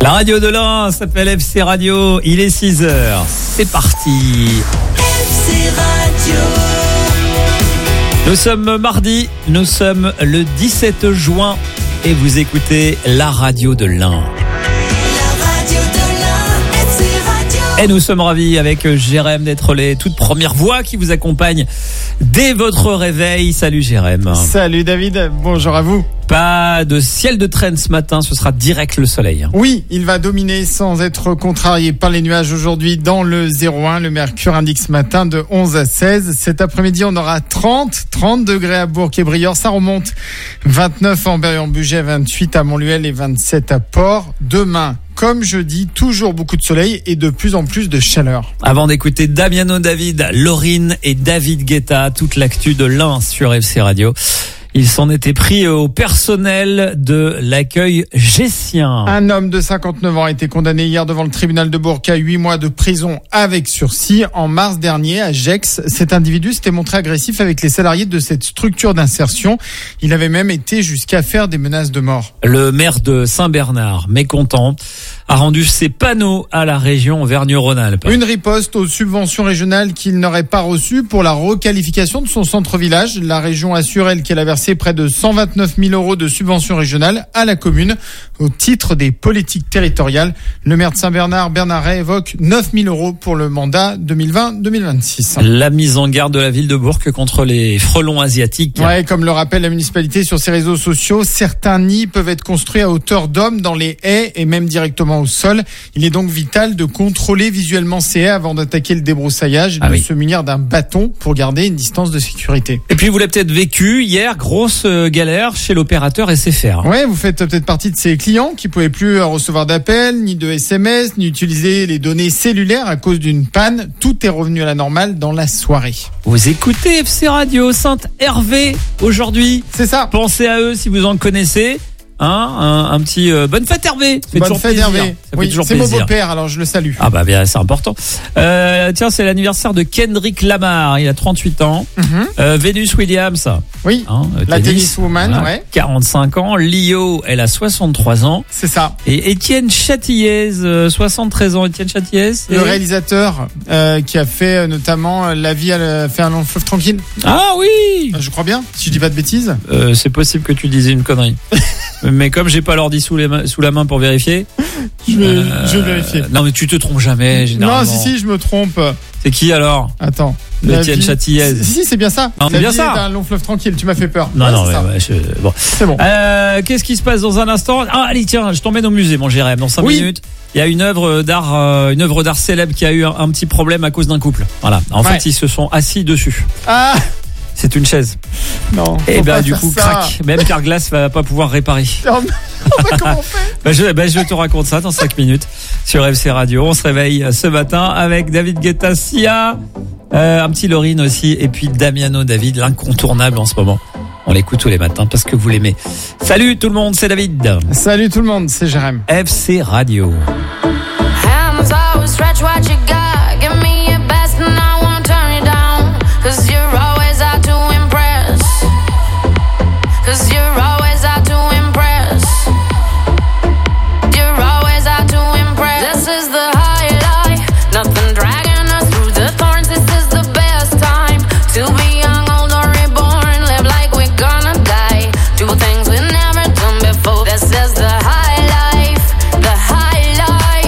La radio de l'Ain s'appelle FC Radio. Il est 6h. C'est parti. FC Radio. Nous sommes mardi. Nous sommes le 17 juin. Et vous écoutez la radio de l'Ain. La radio de l'Ain, FC Radio. Et nous sommes ravis avec Jérém d'être les toutes premières voix qui vous accompagnent dès votre réveil. Salut Jérém. Salut David, bonjour à vous. Pas de ciel de traîne ce matin, ce sera direct le soleil. Oui, il va dominer sans être contrarié par les nuages aujourd'hui dans le 01. Le mercure indique ce matin de 11 à 16. Cet après-midi, on aura 30 degrés à Bourg et Briord. Ça remonte 29 en Berry-en-Bugey, 28 à Montluel et 27 à Port. Demain, comme jeudi, toujours beaucoup de soleil et de plus en plus de chaleur. Avant d'écouter Damiano David, Laurine et David Guetta, toute l'actu de l'Ain sur FC Radio. Il s'en était pris au personnel de l'accueil gessien. Un homme de 59 ans a été condamné hier devant le tribunal de Bourg à 8 mois de prison avec sursis. En mars dernier, à Gex, cet individu s'était montré agressif avec les salariés de cette structure d'insertion. Il avait même été jusqu'à faire des menaces de mort. Le maire de Saint-Bernard, mécontent, a rendu ses panneaux à la région Auvergne-Rhône-Alpes. Une riposte aux subventions régionales qu'il n'aurait pas reçues pour la requalification de son centre-village. La région assure, elle, qu'elle a versé près de 129 000 euros de subventions régionales à la commune au titre des politiques territoriales. Le maire de Saint-Bernard, Bernard Ray, évoque 9 000 euros pour le mandat 2020-2026. La mise en garde de la ville de Bourg contre les frelons asiatiques. Ouais, comme le rappelle la municipalité sur ses réseaux sociaux, certains nids peuvent être construits à hauteur d'homme dans les haies et même directement au sol. Il est donc vital de contrôler visuellement ces haies avant d'attaquer le débroussaillage et de se munir d'un bâton pour garder une distance de sécurité. Et puis vous l'avez peut-être vécu hier, grosse galère chez l'opérateur SFR. Ouais, vous faites peut-être partie de ces clients qui pouvaient plus recevoir d'appels, ni de SMS, ni utiliser les données cellulaires à cause d'une panne. Tout est revenu à la normale dans la soirée. Vous écoutez FC Radio Saint-Hervé aujourd'hui. C'est ça. Pensez à eux si vous en connaissez. Un petit bonne fête Hervé. Bonne fête Hervé. Oui, c'est mon beau-père, alors je le salue. Ah bah bien, c'est important. Tiens, c'est l'anniversaire de Kendrick Lamar. Il a 38 ans. Venus Williams. Oui. La tenniswoman, voilà, ouais. 45 ans. Lio, elle a 63 ans. C'est ça. Et Étienne Châtillez, 73 ans. Étienne Châtillez, le réalisateur qui a fait notamment La vie a fait un long fleuve tranquille. Ah oui. Je crois bien, si je dis pas de bêtises. C'est possible que tu disais une connerie. Mais comme j'ai pas l'ordi sous la main pour vérifier, je vais vérifier. Non mais tu te trompes jamais généralement. Non, si je me trompe. C'est qui alors? Attends. Étienne Châtillez. Si, c'est bien ça. Non, c'est bien ça. Un long fleuve tranquille, tu m'as fait peur. Non, bon. C'est bon. Qu'est-ce qui se passe dans un instant? Ah, allez, tiens, je t'emmène au musée, mon Jérém. Dans 5 minutes, il y a une œuvre d'art célèbre qui a eu un petit problème à cause d'un couple. Voilà. En fait, ils se sont assis dessus. Ah! C'est une chaise. Non. Et du coup, crac. Même Carglass va pas pouvoir réparer. Non, comment on fait? Je te raconte ça dans 5 minutes sur FC Radio. On se réveille ce matin avec David Guetta, Sia, un petit Laurine aussi, et puis Damiano David, l'incontournable en ce moment. On l'écoute tous les matins parce que vous l'aimez. Salut tout le monde, c'est David. Salut tout le monde, c'est Jérém. FC Radio. Things we never done before. This is the high life, the high life.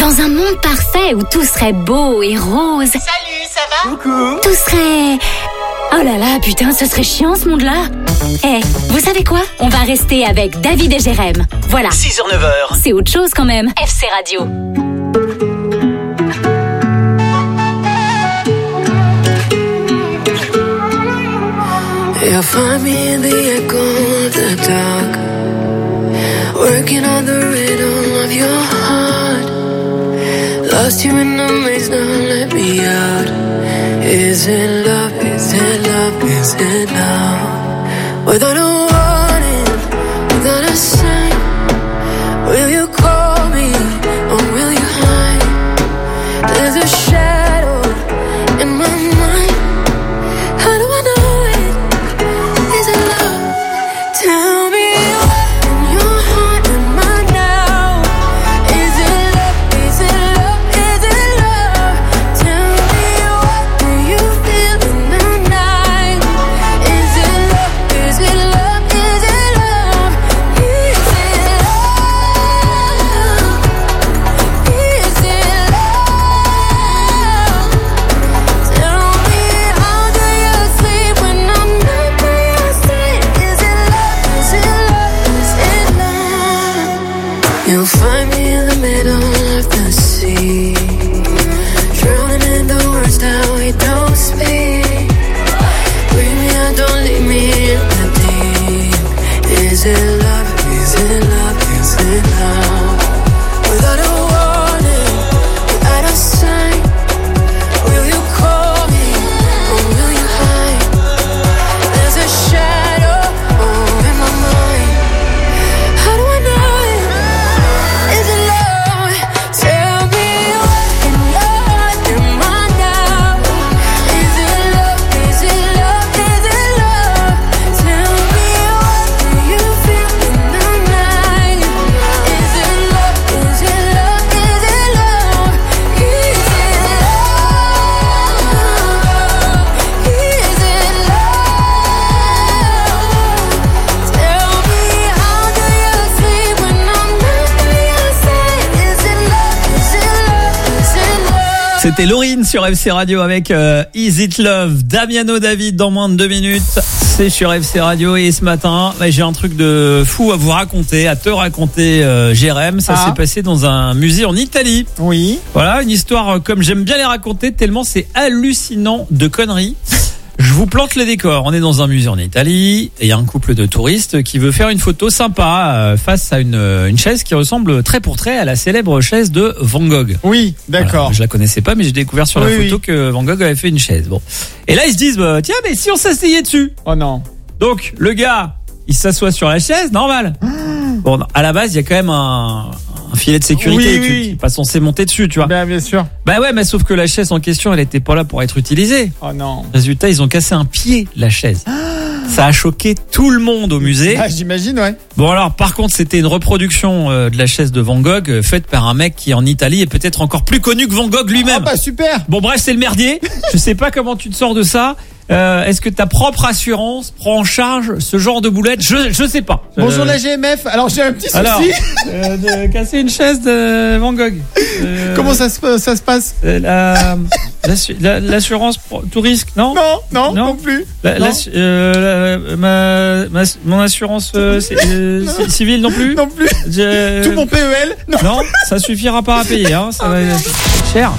Dans un monde parfait où tout serait beau et rose. Salut, ça va? Coucou. Tout serait... Oh là là, putain, ce serait chiant ce monde-là. Vous savez quoi? On va rester avec David et Jérém. Voilà. 6h-9h. C'est autre chose quand même. FC Radio. You'll find me in the echo of the dark, working on the rhythm of your heart. Lost you in the maze, now let me out. Is it love, is it love, is it love? Without a warning, without a sign, will you call me or will you hide? There's a shadow in my mind. How do I know it? Is it love? Tell me what in your heart am I now? Is it love? Is it love? Is it love? Tell me what do you feel in the night? Is it love? Is it love? Is it love? Is it love? Is it love? Tell me how do you sleep when I'm not by your side? Is it love? Is it love? Is it love? You'll find me in the middle of the sea, drowning in the words that we don't speak. Bring me out, don't leave me in the deep. Is it love? Is it love? Is it love? Without a warning, without a sign, will you call me or will you hide? There's a shadow in my mind. How do I know it? Is it love? Tell me what in your heart am I now? Is it love? Is it love? Is it love? Tell me what do you feel in the night? Is it love? Is it love? Is it love? Is it love? Is it love? Tell me how do you sleep when I'm not by your side? Is it love? Is it love? Is it love? C'était Laurine sur FC Radio avec Is It Love, Damiano David dans moins de 2 minutes. C'est sur FC Radio et ce matin, j'ai un truc de fou à vous raconter, à te raconter, Jérém. Ça s'est passé dans un musée en Italie. Oui. Voilà, une histoire comme j'aime bien les raconter tellement c'est hallucinant de conneries. Je vous plante les décors. On est dans un musée en Italie et il y a un couple de touristes qui veut faire une photo sympa face à une chaise qui ressemble trait pour trait à la célèbre chaise de Van Gogh. Oui, d'accord. Voilà, je la connaissais pas, mais j'ai découvert sur la photo que Van Gogh avait fait une chaise. Bon. Et là, ils se disent, bah, tiens, mais si on s'asseyait dessus? Oh non. Donc, le gars, il s'assoit sur la chaise, normal. Bon, à la base, il y a quand même un filet de sécurité. Oui, tu oui. n'es pas censé monter dessus, tu vois. Bien sûr. Bah ouais, mais sauf que la chaise en question, elle était pas là pour être utilisée. Oh non. Résultat, ils ont cassé un pied, la chaise. Ça a choqué tout le monde au musée. Ah, j'imagine, ouais. Bon alors, par contre, c'était une reproduction de la chaise de Van Gogh faite par un mec qui en Italie est peut-être encore plus connu que Van Gogh lui-même. Ah bah super. Bon bref, c'est le merdier. Je sais pas comment tu te sors de ça. Est-ce que ta propre assurance prend en charge ce genre de boulette? Je sais pas. Bonjour la GMF. Alors j'ai un petit souci. Alors, de casser une chaise de Van Gogh. Comment ça se passe? L'assurance tout risque, non? Non plus. Mon assurance civile non plus. Non plus. Tout mon PEL. Non, ça suffira pas à payer. Hein, ça va être cher.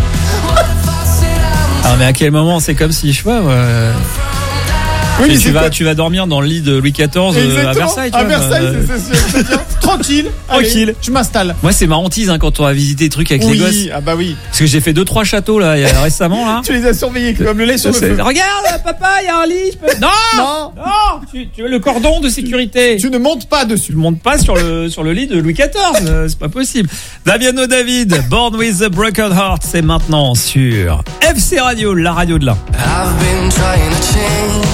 Ah mais à quel moment c'est comme si je sais pas oui, tu vas dormir dans le lit de Louis XIV à Versailles, tu vois. À Versailles, c'est tranquille. Tranquille. Allez, je m'installe. Moi c'est ma hantise quand on va visiter des trucs avec les gosses. Ah bah oui. Parce que j'ai fait 2-3 châteaux là récemment là. Tu les as surveillés comme le lait sur le feu. Regarde papa, il y a un lit. Non. Tu veux le cordon de sécurité. Tu ne montes pas dessus. Tu montes pas sur le lit de Louis XIV. C'est pas possible. Damiano David, Born with a Broken Heart, c'est maintenant sur FC Radio, la radio de l'un. I've been trying to change,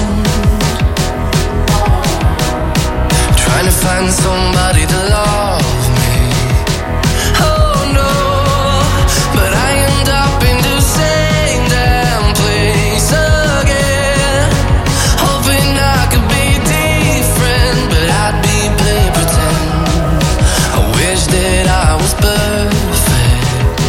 trying to find somebody to love me. Oh no, but I end up in the same damn place again. Hoping I could be different, but I'd be playing pretend. I wish that I was perfect.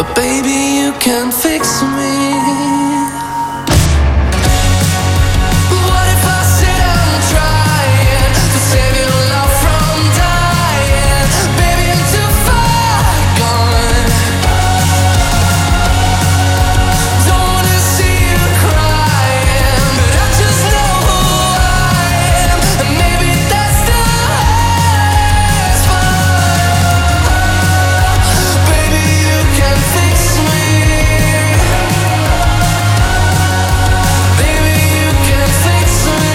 but baby you can fix me. What if I sit and try to save your love from dying? Baby I'm too far gone. Don't wanna see you crying, but I just know who I am, and maybe that's the hardest part. Baby you can fix me. Baby you can fix me.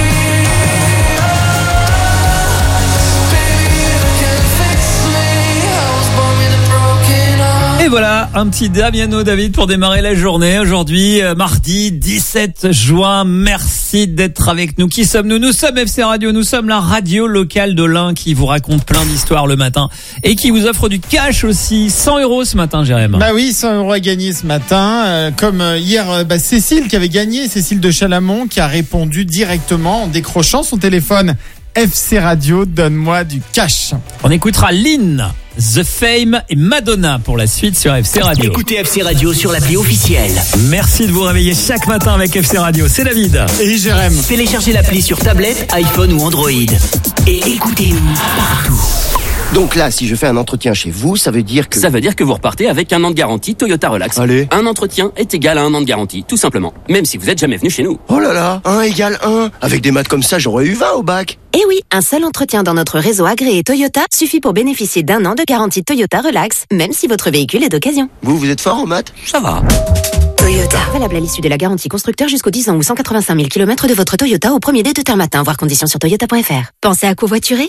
Baby you can fix me. I was born with a broken heart. Et voilà, un petit Damiano David pour démarrer la journée. Aujourd'hui, mardi 17 juin. Merci d'être avec nous. Qui sommes-nous? Nous sommes FC Radio. Nous sommes la radio locale de l'Ain qui vous raconte plein d'histoires le matin et qui vous offre du cash aussi. 100 € ce matin, Jérém. Bah oui, 100 € à gagner ce matin. Comme hier, Cécile qui avait gagné, Cécile de Chalamont, qui a répondu directement en décrochant son téléphone. FC Radio, donne-moi du cash. On écoutera Lynn, The Fame et Madonna pour la suite sur FC Radio. Écoutez FC Radio sur l'appli officielle. Merci de vous réveiller chaque matin avec FC Radio. C'est David. Et Jérém. Téléchargez l'appli sur tablette, iPhone ou Android. Et écoutez-nous partout. Donc là, si je fais un entretien chez vous, ça veut dire que... Ça veut dire que vous repartez avec un an de garantie Toyota Relax. Allez. Un entretien est égal à un an de garantie, tout simplement. Même si vous êtes jamais venu chez nous. Oh là là, 1 égale 1. Avec des maths comme ça, j'aurais eu 20 au bac. Et oui, un seul entretien dans notre réseau agréé Toyota suffit pour bénéficier d'un an de garantie Toyota Relax, même si votre véhicule est d'occasion. Vous êtes fort en maths? Ça va. Toyota. Valable à l'issue de la garantie constructeur jusqu'aux 10 ans ou 185 000 km de votre Toyota au premier dé de terme matin, voir conditions sur toyota.fr. Pensez à covoiturer?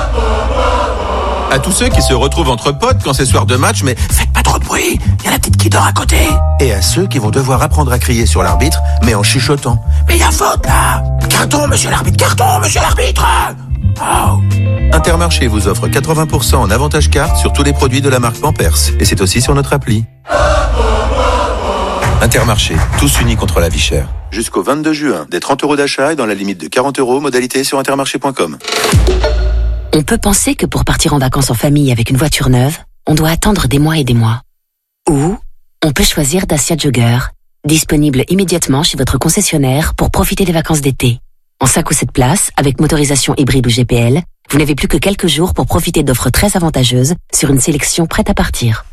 À tous ceux qui se retrouvent entre potes quand c'est soir de match, mais faites pas trop de bruit, il y a la petite qui dort à côté. Et à ceux qui vont devoir apprendre à crier sur l'arbitre, mais en chuchotant. Mais il y a faute là. Carton, monsieur l'arbitre, carton, monsieur l'arbitre. Oh. Intermarché vous offre 80% en avantage carte sur tous les produits de la marque Pampers. Et c'est aussi sur notre appli. Intermarché, tous unis contre la vie chère. Jusqu'au 22 juin, des 30 € d'achat et dans la limite de 40 €, modalité sur intermarché.com. On peut penser que pour partir en vacances en famille avec une voiture neuve, on doit attendre des mois et des mois. Ou on peut choisir Dacia Jogger, disponible immédiatement chez votre concessionnaire pour profiter des vacances d'été. En 5 ou 7 places, avec motorisation hybride ou GPL, vous n'avez plus que quelques jours pour profiter d'offres très avantageuses sur une sélection prête à partir.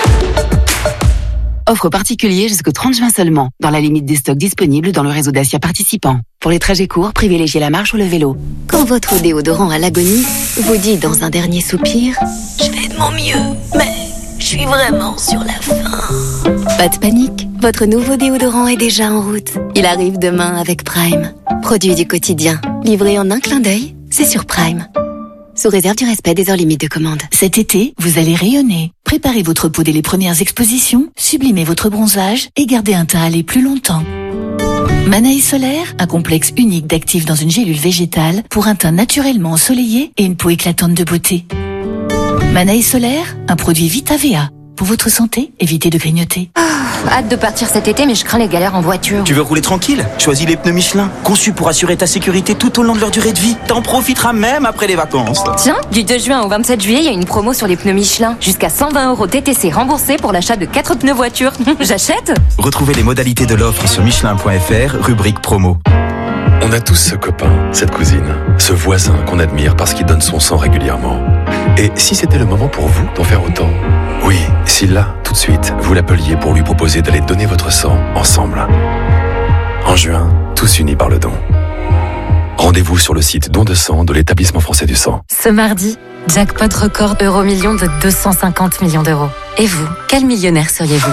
Offre particulier jusqu'au 30 juin seulement, dans la limite des stocks disponibles dans le réseau Dacia participant. Pour les trajets courts, privilégiez la marche ou le vélo. Quand votre déodorant à l'agonie vous dit dans un dernier soupir « Je fais de mon mieux, mais je suis vraiment sur la fin ». Pas de panique, votre nouveau déodorant est déjà en route. Il arrive demain avec Prime. Produit du quotidien, livré en un clin d'œil, c'est sur Prime. Sous réserve du respect des heures limites de commande. Cet été, vous allez rayonner. Préparez votre peau dès les premières expositions, sublimez votre bronzage et gardez un teint à aller plus longtemps. Manaï Solaire, un complexe unique d'actifs dans une gélule végétale pour un teint naturellement ensoleillé et une peau éclatante de beauté. Manaï Solaire, un produit VitaVA. Pour votre santé, évitez de grignoter. Hâte de partir cet été, mais je crains les galères en voiture. Tu veux rouler tranquille? Choisis les pneus Michelin, conçus pour assurer ta sécurité tout au long de leur durée de vie. T'en profiteras même après les vacances. Tiens, du 2 juin au 27 juillet, il y a une promo sur les pneus Michelin. Jusqu'à 120 € TTC remboursés pour l'achat de 4 pneus voiture. J'achète? Retrouvez les modalités de l'offre sur Michelin.fr, rubrique promo. On a tous ce copain, cette cousine, ce voisin qu'on admire parce qu'il donne son sang régulièrement. Et si c'était le moment pour vous d'en faire autant? Oui, si là, tout de suite, vous l'appeliez pour lui proposer d'aller donner votre sang ensemble. En juin, tous unis par le don. Rendez-vous sur le site don de sang de l'Établissement français du sang. Ce mardi, jackpot record euro-million de 250 millions d'euros. Et vous, quel millionnaire seriez-vous?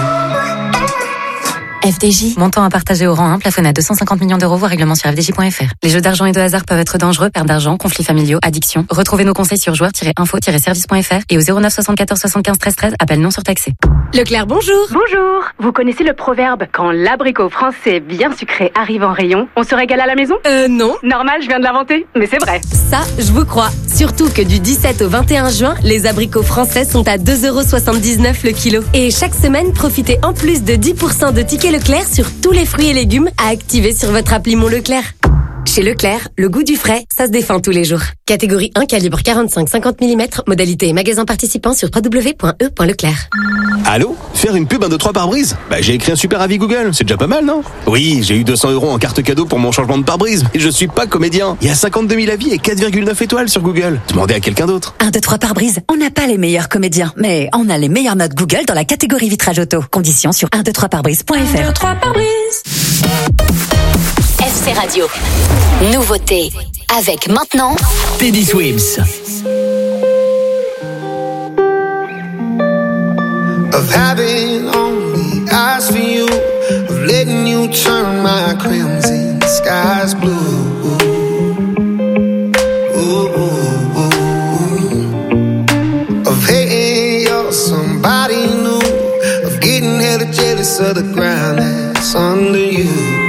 FDJ. Montant à partager au rang 1, plafonné à 250 millions d'euros, voire règlement sur fdj.fr. Les jeux d'argent et de hasard peuvent être dangereux, perte d'argent, conflits familiaux, addiction. Retrouvez nos conseils sur joueurs-info-service.fr et au 09 74 75 13 13, appel non surtaxé. Leclerc, bonjour. Bonjour. Vous connaissez le proverbe « Quand l'abricot français bien sucré arrive en rayon, on se régale à la maison » Non. Normal, je viens de l'inventer, mais c'est vrai. Ça, je vous crois. Surtout que du 17 au 21 juin, les abricots français sont à 2,79 € le kilo. Et chaque semaine, profitez en plus de 10% de tickets Leclerc sur tous les fruits et légumes à activer sur votre appli Mon Leclerc. Chez Leclerc, le goût du frais, ça se défend tous les jours. Catégorie 1, calibre 45-50 mm, modalité et magasin participant sur www.e.leclerc. Allô? Faire une pub 1, 2, 3 pare-brise? J'ai écrit un super avis Google, c'est déjà pas mal, non? Oui, j'ai eu 200 € en carte cadeau pour mon changement de pare-brise, mais je suis pas comédien. Il y a 52 000 avis et 4,9 étoiles sur Google. Demandez à quelqu'un d'autre. 1, 2, 3 pare-brise. On n'a pas les meilleurs comédiens, mais on a les meilleures notes Google dans la catégorie vitrage auto. Conditions sur 123pare-brise.fr. 1, 2, 3 pare-brise. FC Radio. Nouveauté. Avec maintenant Teddy Swims. Of having only eyes for you, of letting you turn my crimson skies blue. Ooh, ooh, ooh. Of hating you're somebody new, of getting hella jealous of the ground that's under you.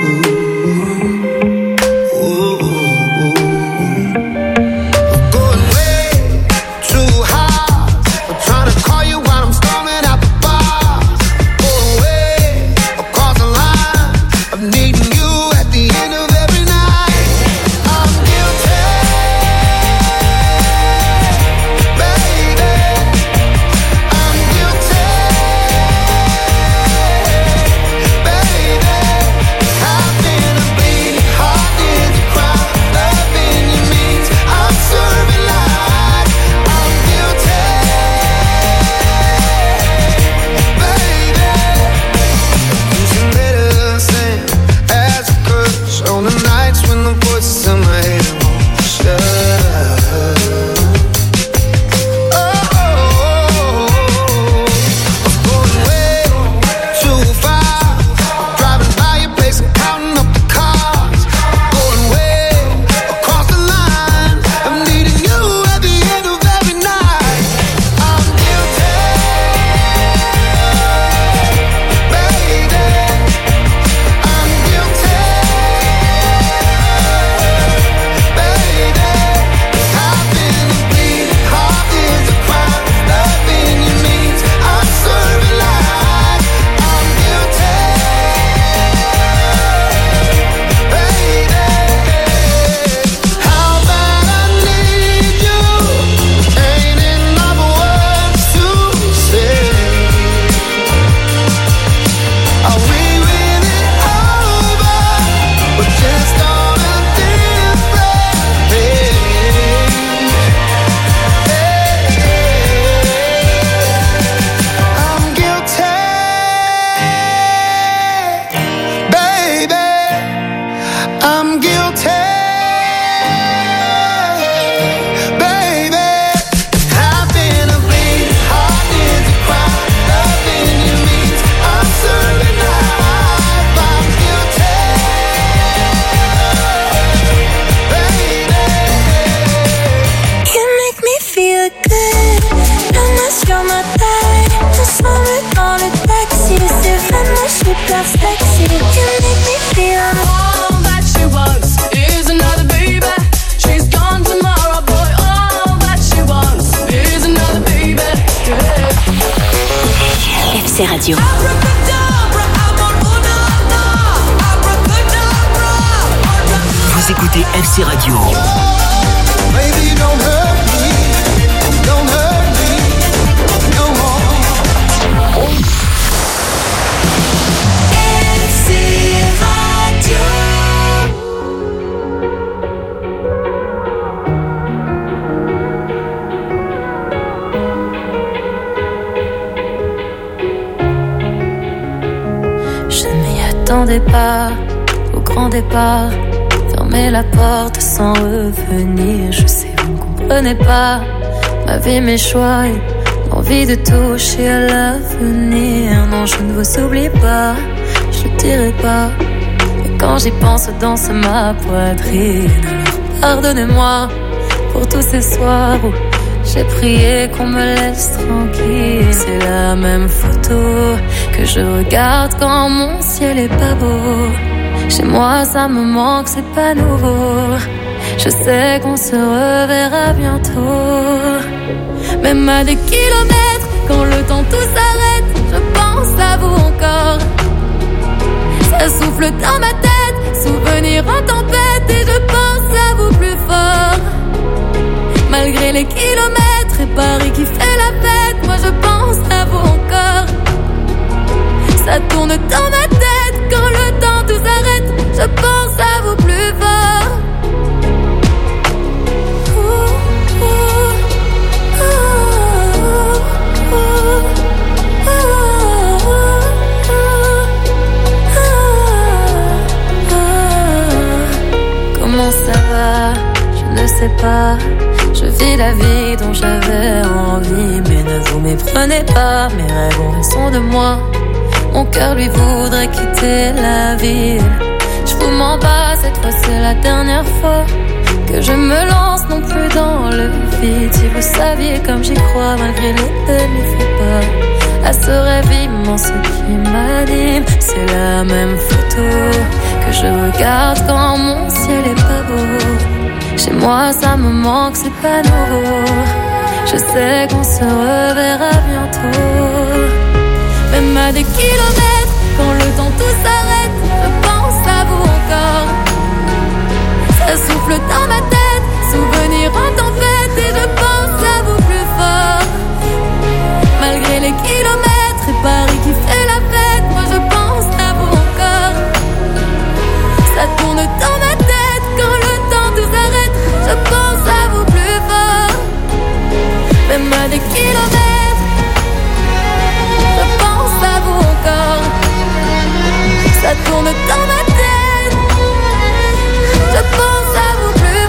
FC Radio. Vous écoutez FC Radio. Baby, don't hurt me, don't hurt me no more. FC Radio. Je ne m'y attendais pas au grand départ. Fermer la porte sans revenir. Je sais, vous ne comprenez pas ma vie, mes choix et l'envie de toucher à l'avenir. Non, je ne vous oublie pas, je ne dirai pas. Mais quand j'y pense, danse ma poitrine. Alors pardonnez-moi pour tous ces soirs où j'ai prié qu'on me laisse tranquille. C'est la même photo que je regarde quand mon ciel est pas beau. Chez moi ça me manque, c'est pas nouveau. Je sais qu'on se reverra bientôt. Même à des kilomètres, quand le temps tout s'arrête, je pense à vous encore. Ça souffle dans ma tête, souvenir en tempête. Et je les kilomètres et Paris qui fait la fête, moi je pense à vous encore. Ça tourne dans ma tête quand le temps tout s'arrête, je pense à vous plus fort. Comment ça va? Je ne sais pas. Je vis la vie dont j'avais envie, mais ne vous méprenez pas, mes rêves ont raison de moi. Mon cœur lui voudrait quitter la ville. Je vous mens pas, cette fois c'est la dernière fois que je me lance non plus dans le vide. Si vous saviez comme j'y crois malgré les demi-faux pas, à ce rêve immense qui m'anime, c'est la même photo que je regarde quand mon ciel est pas beau. Chez moi ça me manque, c'est pas nouveau. Je sais qu'on se reverra bientôt. Même à des kilomètres, quand le temps tout s'arrête, je pense à vous encore. Ça souffle dans ma tête, souvenir en tempête, et je pense à vous plus fort. Malgré les kilomètres et Paris qui fait la fête, moi je pense à vous encore. Ça tourne dans ma tête, quand le temps tout s'arrête, je pense à vous plus fort. Même à des kilomètres, je pense à vous encore. Ça tourne dans ma tête, je pense à vous plus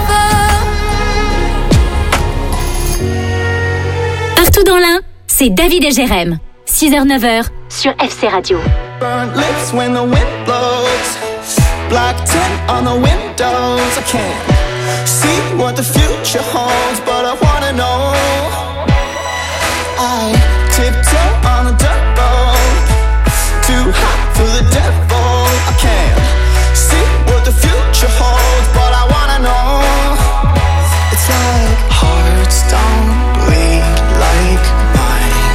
fort. Partout dans l'Ain, c'est David et Jérém. 6h-9h sur FC Radio. Burnt lips when the wind blows. Black tint on the windows. I can't see what the future holds, but I wanna know. I tiptoe on a dirt road, too hot for the devil. I can't see what the future holds, but I wanna know. It's like hearts don't bleed like mine.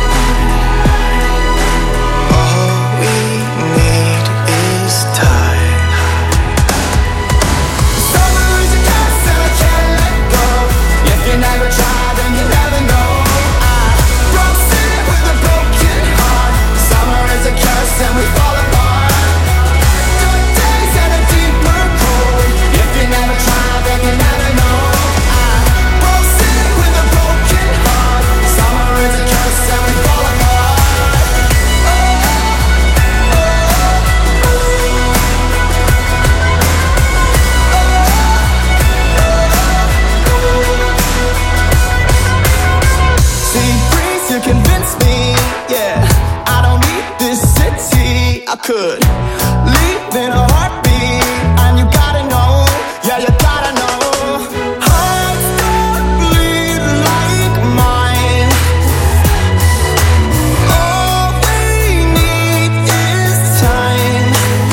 All we need is time. Summer is a curse and I can't let go. If you never try, then you never know. And we fall apart. Dark days and a deeper cold. If you never try, then you never know. I broke city with a broken heart. Summer is a curse and we fall apart. See, breeze, you convince me, yeah. I don't need this city. I could leave in a heartbeat, and you gotta know, yeah, you gotta know. Hearts don't bleed like mine. All we need is time.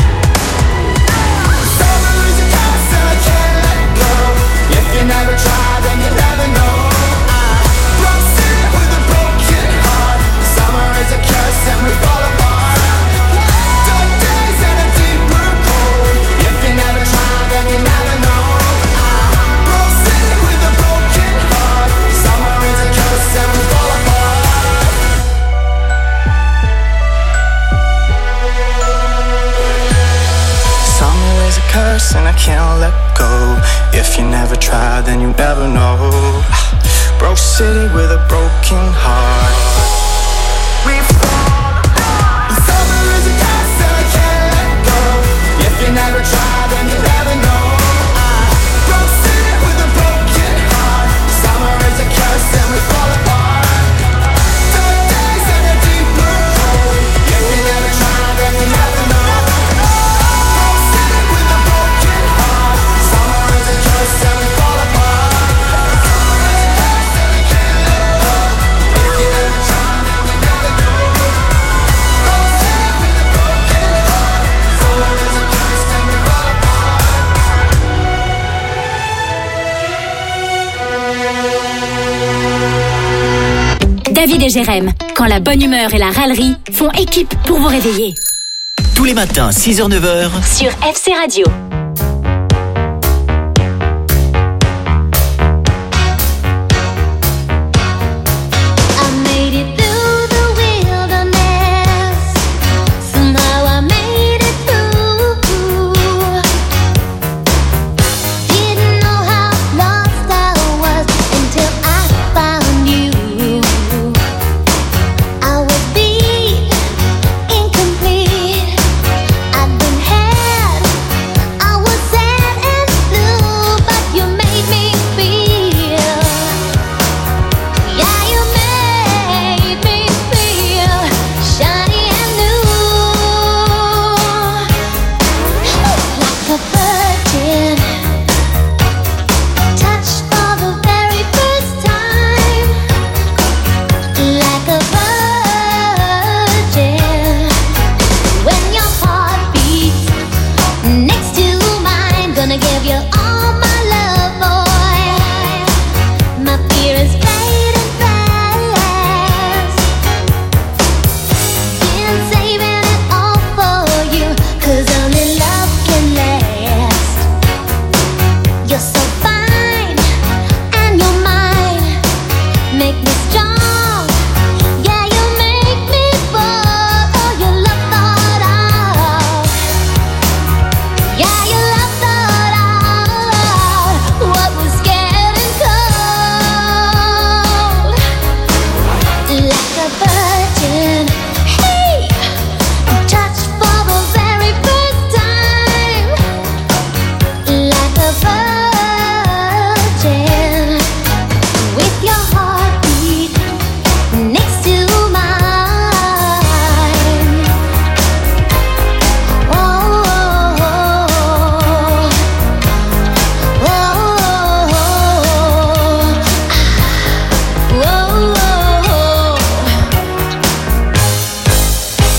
Summer is a curse and I can't let go. If you never try, then you never know. I broke city with a broken heart. Summer is a curse and we fall apart. And I can't let go. If you never try, then you never know. Broke city with a broken heart. We fall apart. Summer is a curse and I can't let go. If you never try, then you never know. Broke city with a broken heart. Summer is a curse and we fall apart. Dark days and a deeper cold. If you never try, then you never know. David et Jérém, quand la bonne humeur et la râlerie font équipe pour vous réveiller. Tous les matins, 6h-9h sur FC Radio.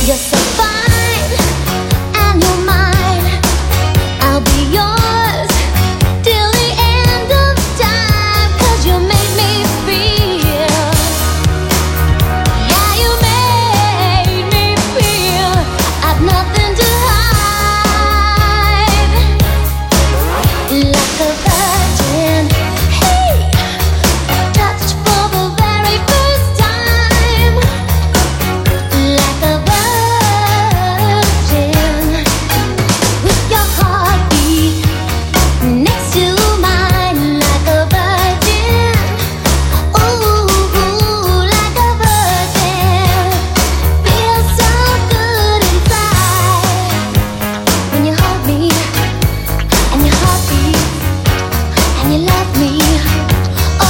You're so fine, and you're mine. I'll be yours till the end of time. 'Cause you make me feel. Yeah, you made me feel. I've nothing to hide. Like a virgin, hey, touched for the very first time. Like a virgin, with your heartbeat next to mine. Like a virgin, ooh, like a virgin. Feels so good inside when you hold me and your heartbeat and you love me. Oh,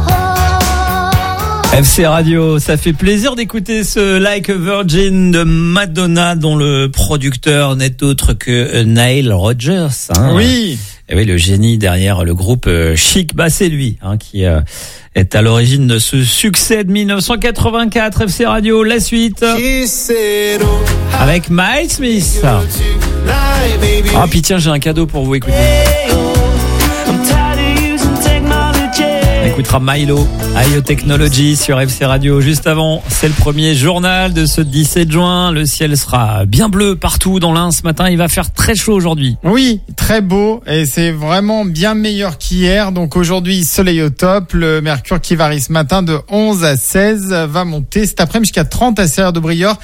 oh. FC Radio, ça fait plaisir d'écouter ce Like a Virgin de Madonna, dont le producteur n'est autre que Nile Rodgers. Hein. Oui. Et oui, le génie derrière le groupe Chic, bah c'est lui qui est à l'origine de ce succès de 1984. FC Radio, la suite avec Miles Smith. Ah puis tiens, j'ai un cadeau pour vous, écoutez. On écoutera Milo, IO Technology sur FC Radio. Juste avant, c'est le premier journal de ce 17 juin. Le ciel sera bien bleu partout dans l'Ain ce matin. Il va faire très chaud aujourd'hui. Oui, très beau et c'est vraiment bien meilleur qu'hier. Donc aujourd'hui, soleil au top. Le mercure qui varie ce matin de 11 à 16 va monter cet après-midi jusqu'à 30 à Serre-de-Briord,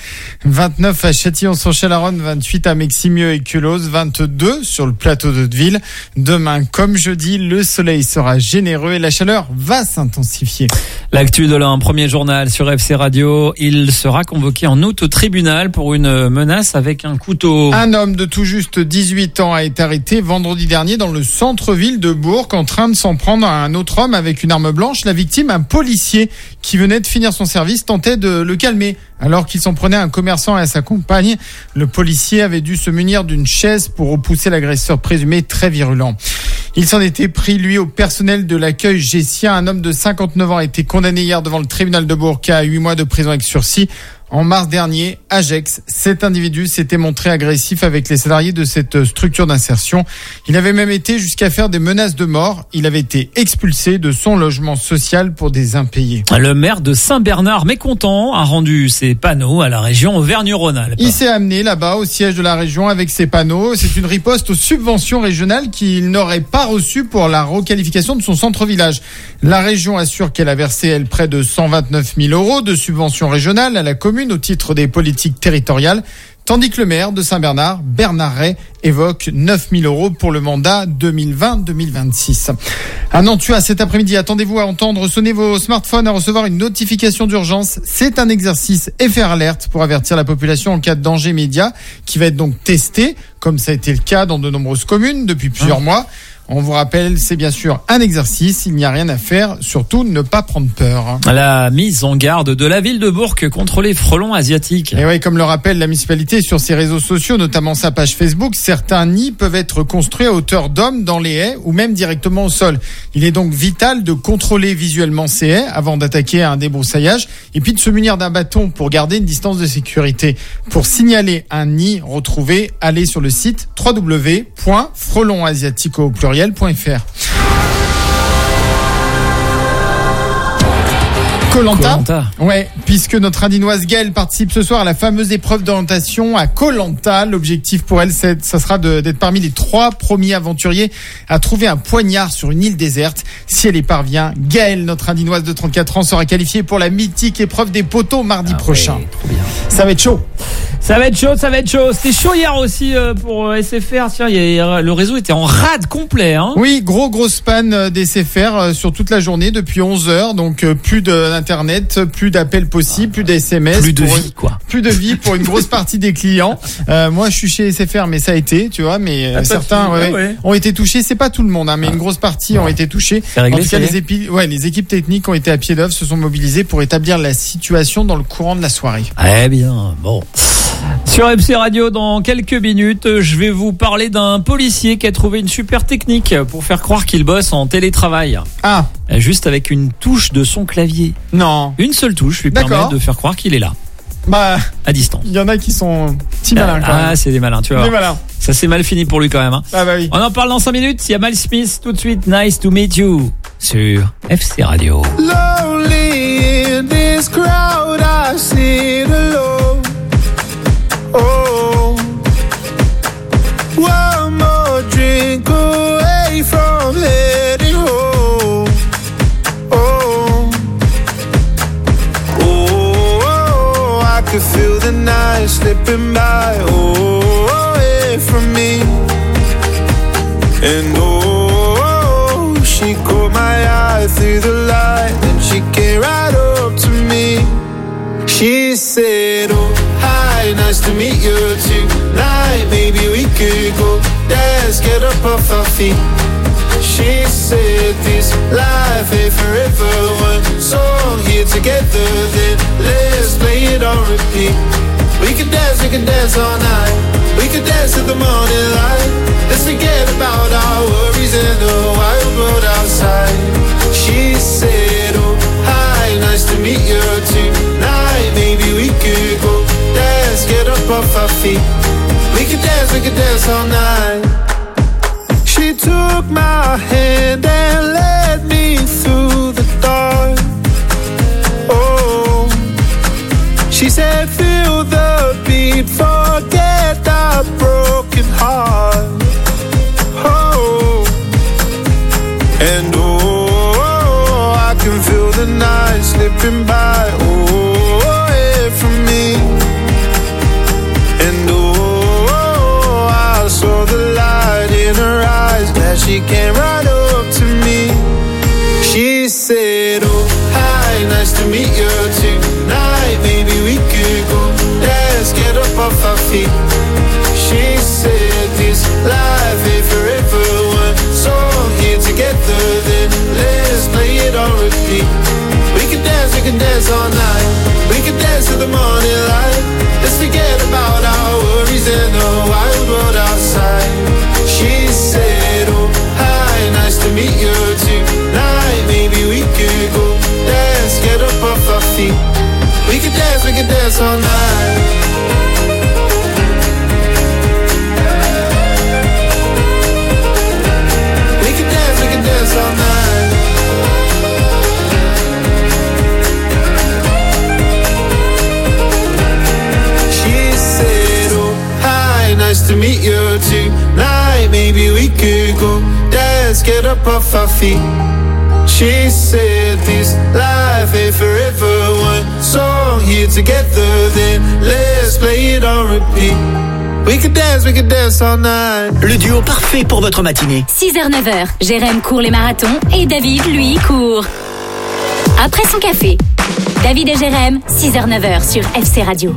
29 à Châtillon-sur-Chalaronne, 28 à Meximieux et Culose, 22 sur le plateau d'Hauteville. Demain, comme jeudi, le soleil sera généreux et la chaleur va s'intensifier. L'actu de l'Ain, premier journal sur FC Radio. Il sera convoqué en août au tribunal pour une menace avec un couteau. Un homme de tout juste 18 ans a été arrêté vendredi dernier dans le centre-ville de Bourg en train de s'en prendre à un autre homme avec une arme blanche. La victime, un policier qui venait de finir son service, tentait de le calmer. Alors qu'il s'en prenait à un commerçant et à sa compagne, le policier avait dû se munir d'une chaise pour repousser l'agresseur présumé très virulent. Il s'en était pris, lui, au personnel de l'accueil Gessien. Un homme de 59 ans a été condamné hier devant le tribunal de Bourg à 8 mois de prison avec sursis. En mars dernier, à Gex, cet individu s'était montré agressif avec les salariés de cette structure d'insertion. Il avait même été jusqu'à faire des menaces de mort. Il avait été expulsé de son logement social pour des impayés. Le maire de Saint-Bernard, mécontent, a rendu ses panneaux à la région Auvergne-Rhône-Alpes. Il s'est amené là-bas au siège de la région avec ses panneaux. C'est une riposte aux subventions régionales qu'il n'aurait pas reçues pour la requalification de son centre-village. La région assure qu'elle a versé, elle, près de 129 000 € de subventions régionales à la commune au titre des politiques territoriales, tandis que le maire de Saint-Bernard, Bernard Ray, évoque 9 000 € pour le mandat 2020-2026. À Nantua, cet après-midi, attendez-vous à entendre sonner vos smartphones, à recevoir une notification d'urgence. C'est un exercice FR Alert pour avertir la population en cas de danger immédiat, qui va être donc testé, comme ça a été le cas dans de nombreuses communes depuis plusieurs mois. On vous rappelle, c'est bien sûr un exercice, il n'y a rien à faire, surtout ne pas prendre peur. La mise en garde de la ville de Bourg contre les frelons asiatiques. Et oui, comme le rappelle la municipalité sur ses réseaux sociaux, notamment sa page Facebook, certains nids peuvent être construits à hauteur d'homme dans les haies ou même directement au sol. Il est donc vital de contrôler visuellement ces haies avant d'attaquer un débroussaillage et puis de se munir d'un bâton pour garder une distance de sécurité. Pour signaler un nid retrouvé, allez sur le site www.frelonasiatico.fr. Koh-Lanta. Ouais, puisque notre Indinoise Gaëlle participe ce soir à la fameuse épreuve d'orientation à Koh-Lanta. L'objectif pour elle, ça sera d'être parmi les 3 premiers aventuriers à trouver un poignard sur une île déserte. Si elle y parvient, Gaëlle, notre Indinoise de 34 ans, sera qualifiée pour la mythique épreuve des poteaux mardi prochain. Ouais, trop bien. Ça va être chaud. Ça va être chaud, ça va être chaud. C'était chaud hier aussi pour SFR. Tiens, le réseau était en rade complet. Hein. Oui, grosse panne des SFR sur toute la journée depuis 11 heures. Donc plus d'internet, plus d'appels possibles, plus d'SMS. Plus de vie, quoi. Plus de vie pour une grosse partie des clients. Moi, je suis chez SFR, mais ça a été, tu vois. Mais certains ont été touchés. C'est pas tout le monde, hein, mais une grosse partie ont été touchés. Réglé, en tout cas, les équipes techniques ont été à pied d'œuvre, se sont mobilisées pour établir la situation dans le courant de la soirée. Eh bien, bon. Sur MC Radio, dans quelques minutes, je vais vous parler d'un policier qui a trouvé une super technique pour faire croire qu'il bosse en télétravail. Ah. Juste avec une touche de son clavier. Non. Une seule touche lui permet de faire croire qu'il est là. Bah, à distance. Il y en a qui sont petits malins quand même. Ah, c'est des malins, tu vois. Des malins. Ça c'est mal fini pour lui quand même. Hein. Ah bah oui. On en parle dans 5 minutes. Il y a Miles Smith tout de suite. Nice to meet you sur FC Radio. Lonely in this crowd, I sit alone. Oh, one more drink away from heading home. Oh, oh, I could feel the night slipping by. Oh, away from me. And oh, she caught my eye through the light, and she came right up to me. She said, oh, hi, nice to meet you tonight. Maybe we could go dance, get up off our feet. She said, this life ain't forever. One song here together, then let's play it on repeat. We can dance all night. We can dance till the morning light. Let's forget about our worries in the wild world outside. She said, oh, hi, nice to meet you tonight. Maybe we could go dance, get up off our feet. We could dance all night. She took my hand and led me through the dark. Oh, she said, feel the beat, forget our broken heart. Oh, and oh, I can feel the night slipping by. Oh, away from me. And oh, I saw the light in her eyes, that she came right up to me. She said, oh, hi, nice to meet you tonight. Maybe we could go dance, get up off our feet. She said, this life ain't forever. One song here together, then let's play it on repeat. We can dance all night. We can dance till the morning light. Let's forget about our worries in the wild world outside. She said, oh, hi, nice to meet you tonight. Maybe we could go dance, get up off our feet. We can dance all night. We can dance all night. She said, oh, hi, nice to meet you tonight. Maybe we could go dance, get up off our feet. She said, this life ain't forever. One song here together, then let's play it on repeat. We can dance all night. Le duo parfait pour votre matinée. 6h-9h, Jérém court les marathons et David, lui, court. Après son café, David et Jérém, 6h-9h sur FC Radio.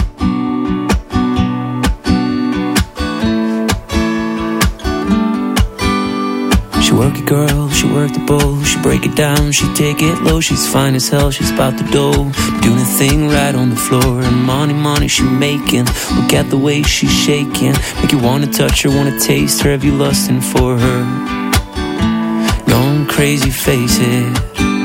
She work it, girl, she work the bowl. She break it down, she take it low. She's fine as hell, she's about the dough. Doing a thing right on the floor. And money she making. Look at the way she's shaking. Make you wanna touch her, wanna taste her. Have you lusting for her? Going crazy, face it.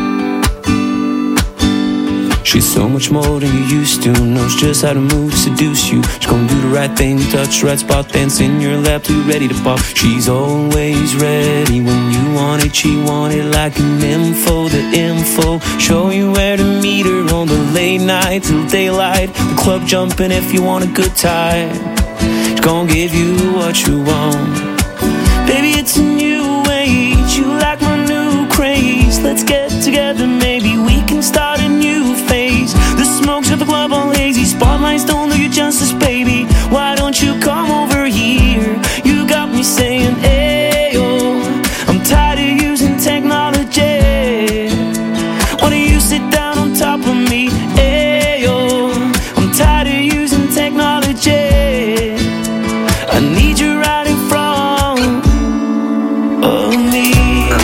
She's so much more than you used to. Knows just how to move, seduce you. She's gonna do the right thing, touch the right spot, dance in your lap till you're ready to pop. She's always ready when you want it. She want it like an info, the info. Show you where to meet her on the late night till daylight. The club jumping if you want a good time. She's gonna give you what you want. Baby, it's a new age. You like my new craze. Let's get together, maybe we can start a new phase. The smoke's at the club all hazy. Spotlights don't do you justice, baby. Why don't you come over here? You got me saying, ayo. I'm tired of using technology. Why don't you sit down on top of me? Ayo. I'm tired of using technology. I need you right in front of me.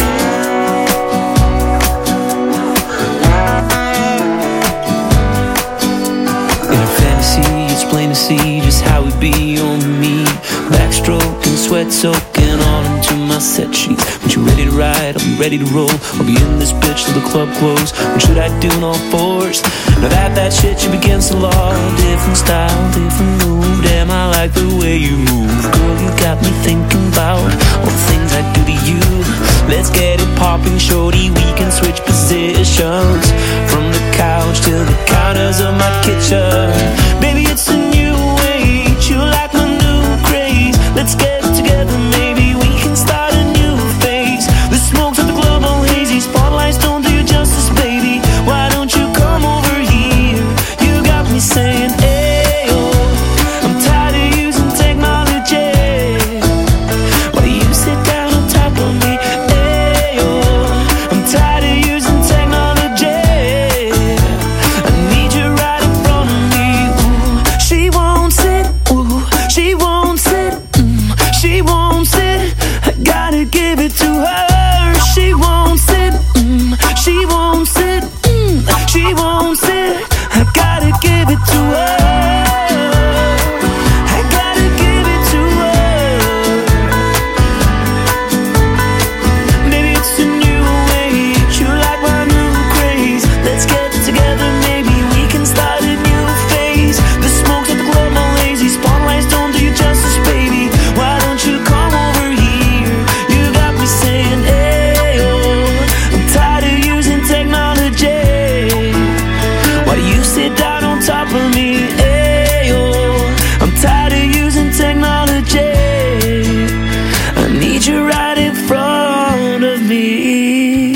Plain to see just how it be on me. Backstroking, sweat soaking all into my my set sheets. When you ready to ride, I'll be ready to roll. I'll be in this bitch till the club close. What should I do on all fours? Now that shit you against the law. Different style, different move. Damn, I like the way you move. Girl, you got me thinking about all the things I do to you. Let's get it popping, shorty. We can switch positions from the couch to the counters of my kitchen. Baby, it's a new age. You like my new craze. Let's get together, maybe we can start a new phase. The smoke's at the club all hazy. Spotlights don't do you justice, baby. Why don't you come over here? You got me saying, hey, oh, I'm tired of using technology. Why do you sit down on top of me? Hey, oh, I'm tired of using technology. I need you right in front of me. Ooh, she won't sit. Ooh, she won't sit. She won't sit. I gotta give it to her. She won't sit. She won't sit. She won't sit. I gotta give it to her. I gotta give it to her. Maybe it's a new age. You like my new craze. Let's get together, maybe we can start a new phase. The smoke's at the club all lazy. Spotlights don't do you justice, baby. Why don't you come over here? You got me saying, hey, oh, I'm tired of using technology. Why do you sit down on top of me? Hey, oh, I'm tired of using technology. I need you right in front of me.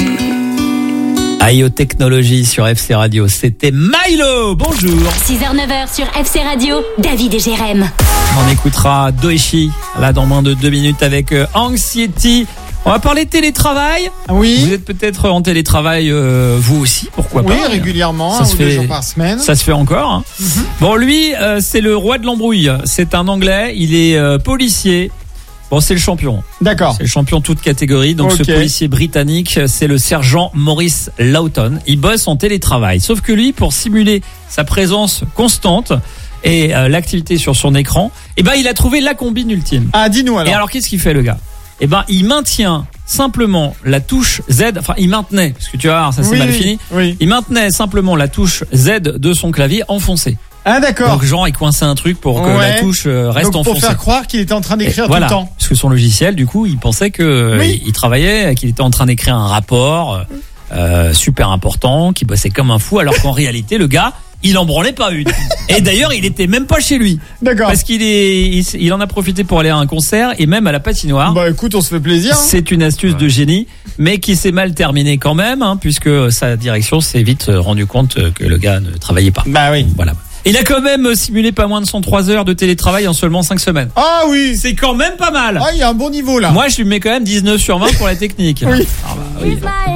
IO Technologies sur FC Radio, c'était Milo. Bonjour. 6h-9h sur FC Radio, David et Jérém. On écoutera Doeshi là dans moins de 2 minutes avec Anxiety. On va parler de télétravail. Oui. Vous êtes peut-être en télétravail vous aussi, pourquoi pas. Oui, régulièrement, Ça un se ou 2 fait- jours par semaine. Ça se fait encore. Hein. Bon, lui, c'est le roi de l'embrouille. C'est un Anglais. Il est policier. Bon, c'est le champion. D'accord. C'est le champion toute catégorie. Donc, ce Ok. policier britannique, c'est le sergent Maurice Lawton. Il bosse en télétravail. Sauf que lui, pour simuler sa présence constante et l'activité sur son écran, eh ben, il a trouvé la combine ultime. Ah, dis-nous alors. Et alors, qu'est-ce qu'il fait, le gars? Eh ben, il maintient simplement la touche Z. Enfin, il maintenait, parce que tu vois, ça c'est Oui, mal oui, fini. oui. Il maintenait simplement la touche Z de son clavier enfoncée. Ah, d'accord. Donc, genre, il coinçait un truc pour que Ouais. la touche reste Donc, pour enfoncée. faire croire qu'il était en train d'écrire Et tout voilà, le temps. parce que son logiciel, du coup, il pensait que Oui. il travaillait, qu'il était en train d'écrire un rapport super important, qu'il bossait comme un fou, alors qu'en réalité, le gars, il en branlait pas une. Et d'ailleurs, il était même pas chez lui. D'accord. Parce il en a profité pour aller à un concert et même à la patinoire. Bah écoute, on se fait plaisir. hein. C'est une astuce de génie, mais qui s'est mal terminée quand même, hein, puisque sa direction s'est vite rendu compte que le gars ne travaillait pas. Bah oui. Voilà. Il a quand même simulé pas moins de 103 heures de télétravail en seulement 5 semaines. Ah oui. C'est quand même pas mal. Ah, il y a un bon niveau là. Moi, je lui mets quand même 19 sur 20 pour la technique. Oui. Ah bah oui.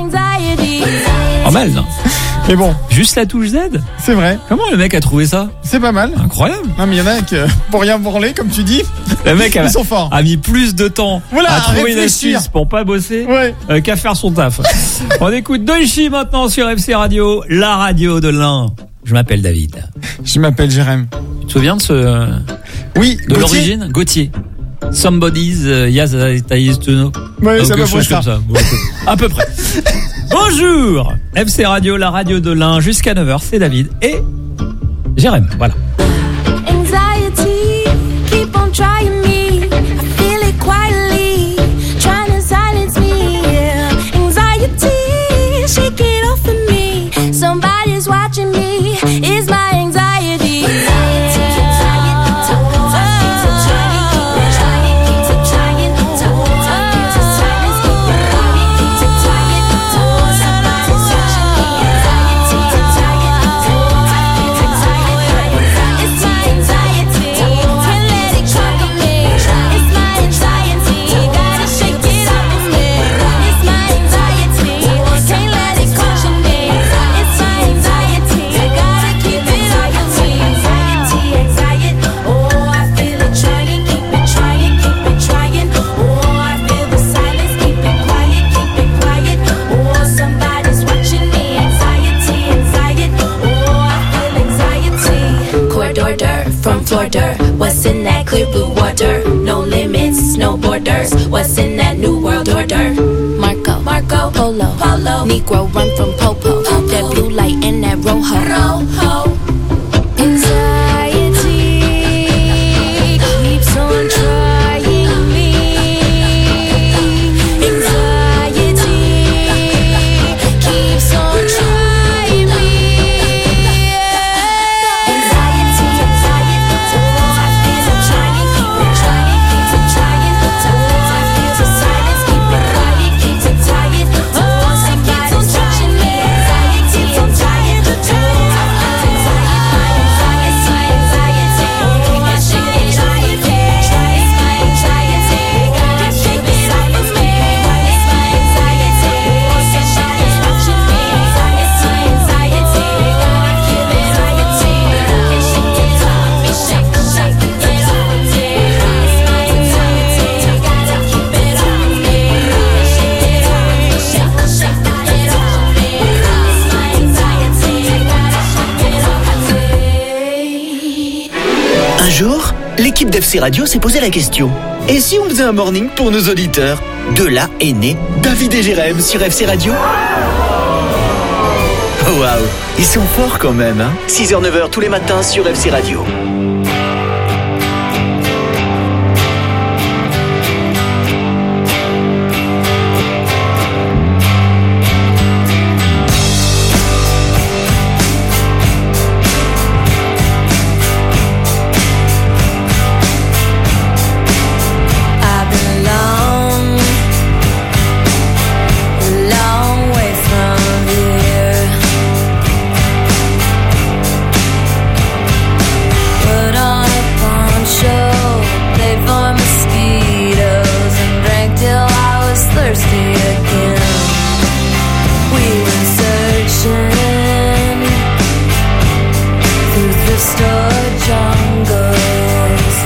Pas mal, non? Mais bon, Juste la touche Z? c'est vrai. Comment le mec a trouvé ça? C'est pas mal. Incroyable. Non, mais il y en a qui, pour rien branler, comme tu dis, Le mec ils sont forts. a mis plus de temps Voilà, à à trouver une réfléchir. astuce pour pas bosser Ouais. qu'à faire son taf. On écoute Doeshi maintenant sur FC Radio, la radio de l'Ain. Je m'appelle David. Je m'appelle Jérém. Tu te souviens de ce... Oui, de Gauthier. l'origine? Gauthier. Somebody's yes, I used to know. Ouais, Ou c'est à peu quelque près chose ça. comme ça. Bon, à peu près. Bonjour. FC Radio, la radio de l'Ain. Jusqu'à 9h, c'est David et Jérém. Voilà. Anxiety, keep on trying me. I feel it quietly, trying to silence me. Yeah. Anxiety, shake it off of me. Somebody's watching me. It's my anxiety. What's in that clear blue water? No limits, no borders. What's in that new world Negro, run from Popo. That blue light and that rojo. Anxiety keeps on trying me. Anxiety keeps on trying me. Anxiety, so I feel I'm trying, keep it trying, keep it trying. So I feel the silence, keep it quiet, keep it tired. Oh, somebody's touching me. Anxiety, I'm tired. Un jour, l'équipe d'FC Radio s'est posé la question. Et si on faisait un morning pour nos auditeurs? De là est né David et Jérém sur FC Radio. Waouh, ils sont forts quand même, hein. 6h-9h tous les matins sur FC Radio. I've been long way from here. Put on a poncho, played for mosquitoes, and drank till I was thirsty again. We were searching through thrift store jungles.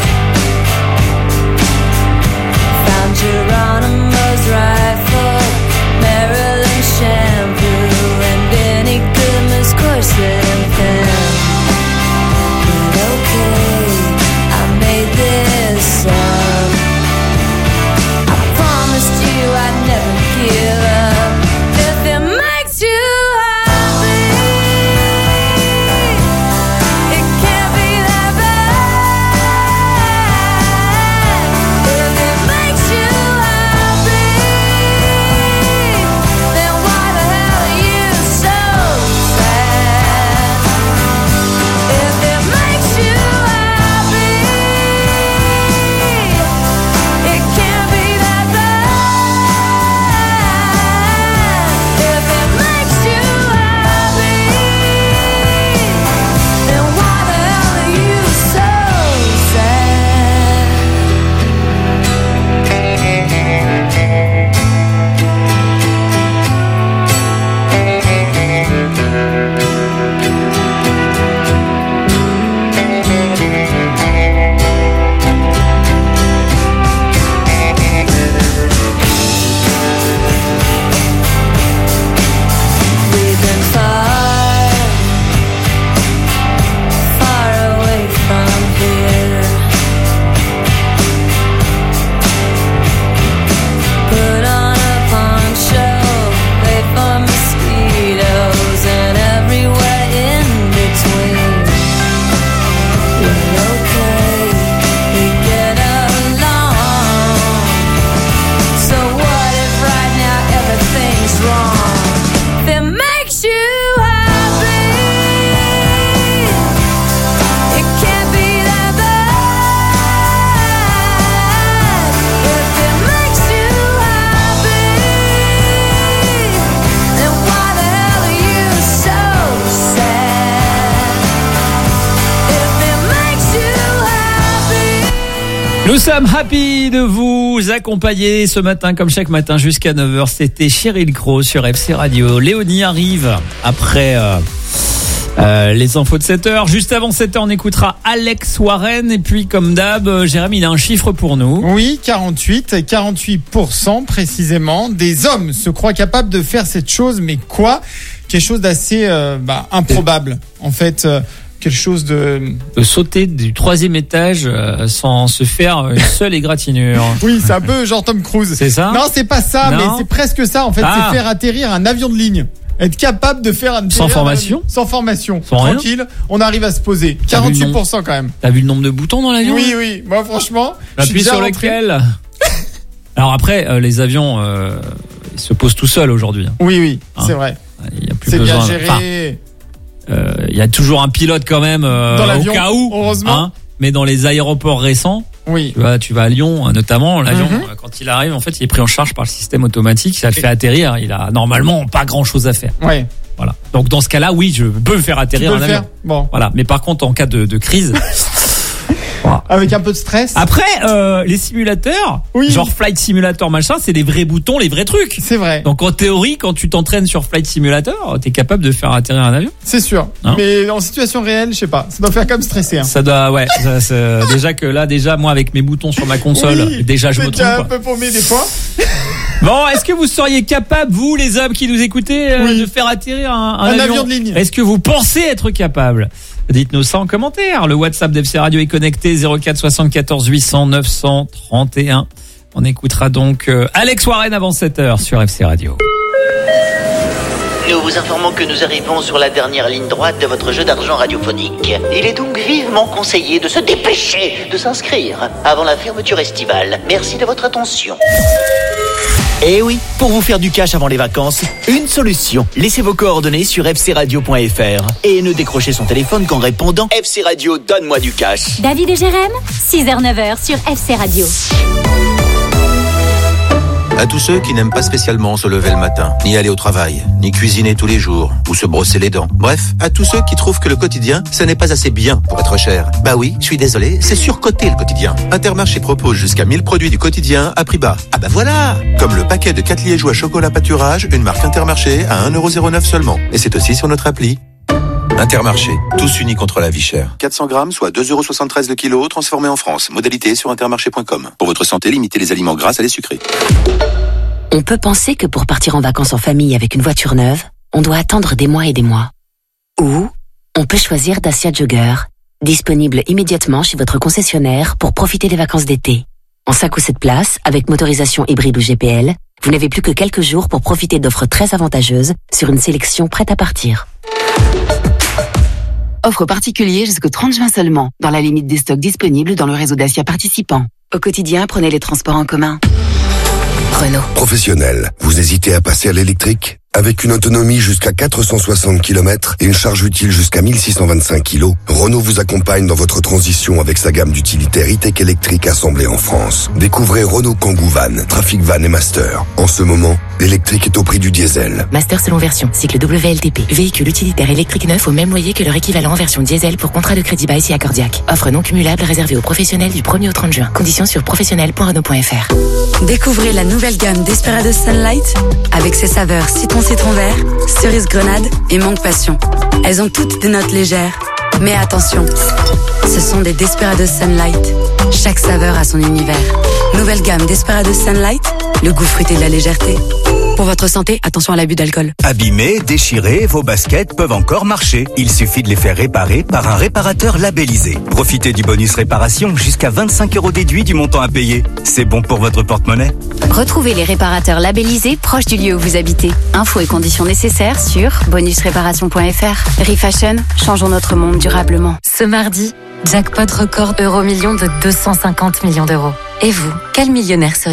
Found Geronimo's rifle, Maryland shampoo, and Benny Goodman's corset and pen. But okay, I made this song. I promised you I'd never give up. If it makes you happy, it can't be that bad. If it makes you happy, then why the hell are you so sad? If it makes you happy, it can't be that bad. If it makes you happy, then why the hell are you so We've been far, far away from here. Put on a poncho, wait for mosquitoes, and everywhere in between. We're okay, we get along. So what if right now everything's wrong? If it makes you happy, it can't be that bad. If it makes you happy, then why the hell are you so sad? If it makes you happy. Nous sommes happy de vous accompagner ce matin, comme chaque matin jusqu'à 9h. C'était Sheryl Crow sur FC Radio. Léonie arrive après les infos de 7h. Juste avant 7h, on écoutera Alex Warren. Et puis, comme d'hab, Jérémy, il a un chiffre pour nous. Oui, 48% précisément des hommes se croient capables de faire cette chose, mais quoi? Quelque chose d'assez improbable. En fait, quelque chose de sauter du 3e étage sans se faire une seule égratignure. Oui, c'est un peu genre Tom Cruise. C'est ça? Non, c'est pas ça, Non. mais c'est presque ça. En fait, c'est faire atterrir un avion de ligne. Être capable de faire atterrir Sans formation? Sans formation. Sans rien? Tranquille, on arrive à se poser. T'as vu le 48% quand même. T'as vu le nombre de boutons dans l'avion? Oui. Moi, franchement, je suis Appuie déjà sur rentré. lequel? Alors après, les avions, ils se posent tout seuls aujourd'hui. Oui, Hein? c'est vrai. Il y a plus C'est besoin. bien géré. Il y a toujours un pilote quand même Dans l'avion, au cas où, heureusement. hein. Mais dans les aéroports récents, Oui. tu vas à Lyon notamment, l'avion quand il arrive, en fait, il est pris en charge par le système automatique, ça le fait atterrir, il a normalement pas grand-chose à faire. Ouais. Voilà. Donc dans ce cas-là, oui, je peux faire atterrir Tu peux un le avion. faire. Bon. Voilà, mais par contre en cas de crise Avec un peu de stress. Après, les simulateurs, genre Flight Simulator, machin, c'est des vrais boutons, les vrais trucs. C'est vrai. Donc en théorie, quand tu t'entraînes sur Flight Simulator, t'es capable de faire atterrir un avion. C'est sûr. Hein? Mais en situation réelle, je sais pas. Ça doit faire comme stresser. Hein. Ça doit, ouais. Déjà que là, moi avec mes boutons sur ma console, Oui, déjà je me t'es déjà trompe. un peu paumé des fois. Bon, est-ce que vous seriez capable, vous les hommes qui nous écoutez, de faire atterrir un avion de ligne? Est-ce que vous pensez être capable? Dites-nous ça en commentaire. Le WhatsApp d'FC Radio est connecté 04 74 800 931. On écoutera donc Alex Warren avant 7h sur FC Radio. Nous vous informons que nous arrivons sur la dernière ligne droite de votre jeu d'argent radiophonique. Il est donc vivement conseillé de se dépêcher de s'inscrire avant la fermeture estivale. Merci de votre attention. Eh oui, pour vous faire du cash avant les vacances, une solution. Laissez vos coordonnées sur fcradio.fr et ne décrochez son téléphone qu'en répondant FC Radio, donne-moi du cash. David et Jérém, 6h-9h sur FC Radio. À tous ceux qui n'aiment pas spécialement se lever le matin, ni aller au travail, ni cuisiner tous les jours, ou se brosser les dents. Bref, à tous ceux qui trouvent que le quotidien, ce n'est pas assez bien pour être cher. Bah oui, je suis désolé, c'est surcoté le quotidien. Intermarché propose jusqu'à 1000 produits du quotidien à prix bas. Ah bah voilà! Comme le paquet de 4 liégeois chocolat pâturage, une marque Intermarché à 1,09€ seulement. Et c'est aussi sur notre appli. Intermarché, tous unis contre la vie chère. 400 grammes, soit 2,73€ le kilo, transformé en France. Modalité sur intermarché.com. Pour votre santé, limitez les aliments gras à les sucrés. On peut penser que pour partir en vacances en famille avec une voiture neuve, on doit attendre des mois et des mois. Ou on peut choisir Dacia Jogger, disponible immédiatement chez votre concessionnaire pour profiter des vacances d'été. En 5 ou 7 places, avec motorisation hybride ou GPL, vous n'avez plus que quelques jours pour profiter d'offres très avantageuses sur une sélection prête à partir. Offre particulier jusqu'au 30 juin seulement, dans la limite des stocks disponibles dans le réseau Dacia participant. Au quotidien, prenez les transports en commun. Renault. Professionnel, vous hésitez à passer à l'électrique? Avec une autonomie jusqu'à 460 km et une charge utile jusqu'à 1625 kg, Renault vous accompagne dans votre transition avec sa gamme d'utilitaires e-tech électriques assemblés en France. Découvrez Renault Kangoo Van, Trafic Van et Master. En ce moment, l'électrique est au prix du diesel. Master selon version, cycle WLTP. Véhicule utilitaire électrique neuf au même loyer que leur équivalent en version diesel pour contrat de crédit by Accordiac. Offre non cumulable réservée aux professionnels du 1er au 30 juin. Conditions sur professionnel.renault.fr. Découvrez la nouvelle gamme Desperados Sunlight avec ses saveurs citron vert, cerise grenade et mangue passion. Elles ont toutes des notes légères. Mais attention, ce sont des Desperados Sunlight. Chaque saveur a son univers. Nouvelle gamme Desperados Sunlight, le goût fruité de la légèreté. Pour votre santé, attention à l'abus d'alcool. Abîmés, déchirés, vos baskets peuvent encore marcher. Il suffit de les faire réparer par un réparateur labellisé. Profitez du bonus réparation, jusqu'à 25€ déduit du montant à payer. C'est bon pour votre porte-monnaie. Retrouvez les réparateurs labellisés proches du lieu où vous habitez. Infos et conditions nécessaires sur bonusréparation.fr. Refashion, changeons notre monde durablement. Ce mardi, jackpot record euro-million de 250 millions d'euros. Et vous, quel millionnaire seriez-vous ?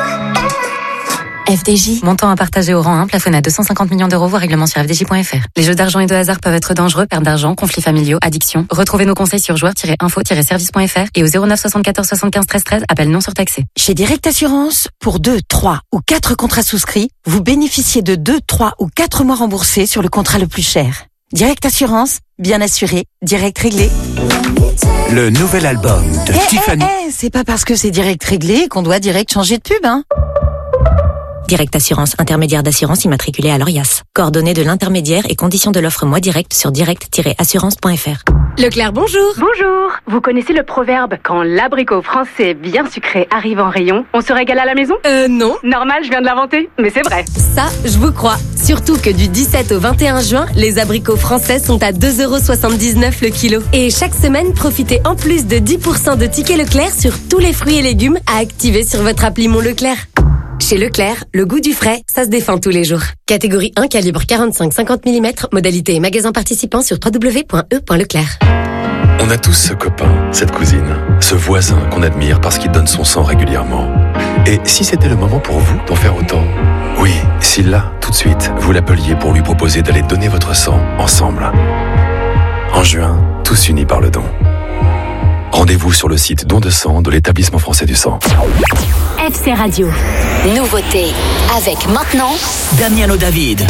FDJ. Montant à partager au rang 1, plafonné à 250 millions d'euros, voire règlement sur FDJ.fr. Les jeux d'argent et de hasard peuvent être dangereux, perte d'argent, conflits familiaux, addiction. Retrouvez nos conseils sur joueurs-info-service.fr et au 09 74 75 13 13, appel non surtaxé. Chez Direct Assurance, pour 2, 3 ou 4 contrats souscrits, vous bénéficiez de 2, 3 ou 4 mois remboursés sur le contrat le plus cher. Direct Assurance, bien assuré, direct réglé. Le nouvel album de Tiffany. C'est pas parce que c'est direct réglé qu'on doit direct changer de pub, hein. Direct Assurance, intermédiaire d'assurance immatriculé à l'ORIAS. Coordonnées de l'intermédiaire et conditions de l'offre Moi Direct sur direct-assurance.fr. Leclerc, bonjour. Bonjour. Vous connaissez le proverbe « Quand l'abricot français bien sucré arrive en rayon, on se régale à la maison » Non. Normal, je viens de l'inventer, mais c'est vrai. Ça, je vous crois. Sur Surtout que du 17 au 21 juin, les abricots français sont à 2,79 € le kilo. Et chaque semaine, profitez en plus de 10% de tickets Leclerc sur tous les fruits et légumes à activer sur votre appli Mon Leclerc. Chez Leclerc, le goût du frais, ça se défend tous les jours. Catégorie 1, calibre 45-50 mm, modalité et magasin participant sur www.e.leclerc. On a tous ce copain, cette cousine, ce voisin qu'on admire parce qu'il donne son sang régulièrement. Et si c'était le moment pour vous d'en faire autant ? Oui, si là, tout de suite, vous l'appeliez pour lui proposer d'aller donner votre sang ensemble. En juin, tous unis par le don. Rendez-vous sur le site Don de sang de l'Établissement français du sang. FC Radio. Nouveauté. Avec maintenant Damiano David.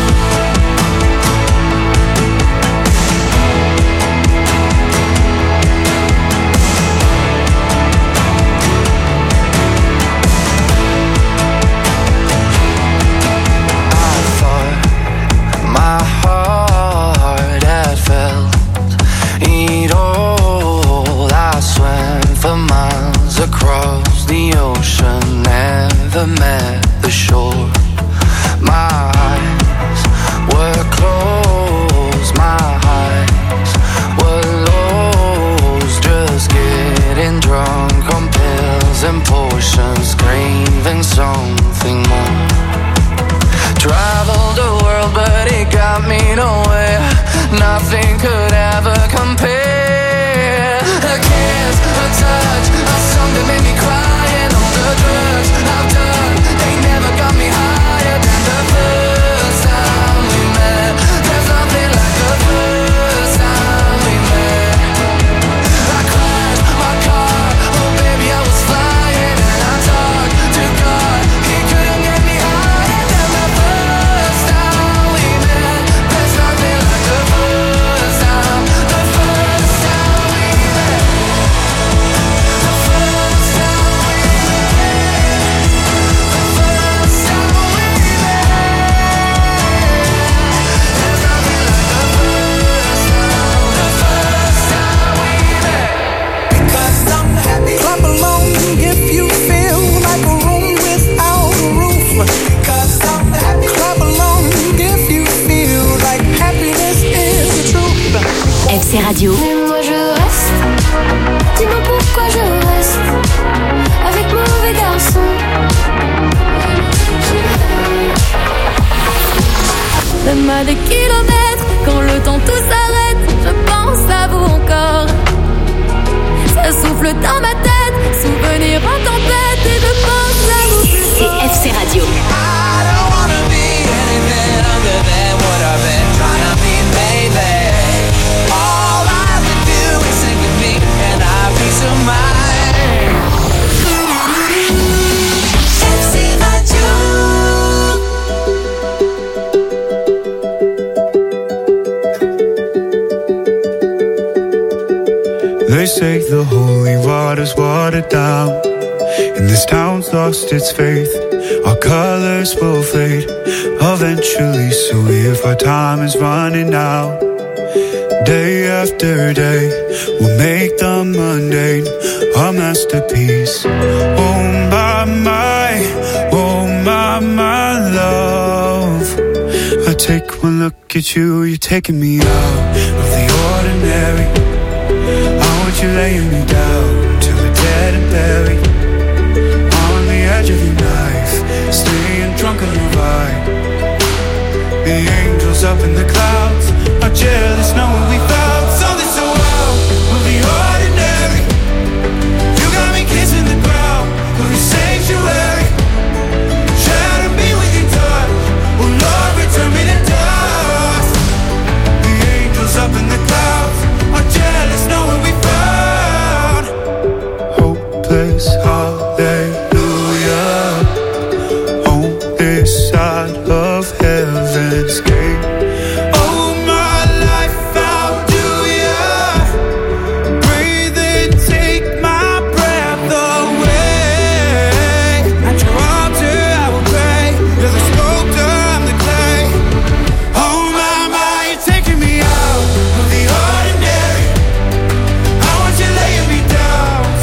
Across the ocean, never met the shore. My eyes were closed, my eyes were lost, just getting drunk on pills and potions, craving something more. Traveled the world, but it got me nowhere. Nothing could ever compare. A kiss, a touch, a song that made me cry, and all the drugs I've done, they never got me higher than the first time we met. There's nothing like the first time we met. I crashed my car, oh baby I was flying, and I talked to God, he couldn't get me higher than the first time we met. There's nothing like the first time we met. The first time we met. The first time we met. There's nothing like the first time. The first time we met. Because I'm happy. Clap along if you feel like a room without a roof. Because I'm happy. Clap along if you feel like happiness is the truth. FC Radio. Mais moi je reste. Dis-moi pourquoi je reste avec mauvais garçon. Même à des kilomètres, quand le temps tout s'arrête, je pense à vous encore. Ça souffle dans ma tête, souvenir en tempête, et je pense à vous plus C'est fort. FC Radio. I don't wanna be anything other than what I've been trying to be, baby. All I have to do is sing with me and I have peace of mind. FC Radio. They say the holy water's watered down, and this town's lost its faith. Our colors will fade eventually, so if our time is running out, day after day, we'll make the mundane a masterpiece. Oh my love, I take one look at you, you're taking me out of the ordinary. I want you laying me down till we're dead and buried, on the edge of your knife, staying drunk on your ride. The angels up in the clouds are jealous knowing we found something so wild of the ordinary. You got me kissing the ground of your sanctuary. Shatter me with your touch, oh Lord, return me to dust. The angels up in the clouds are jealous knowing we found hopeless heart.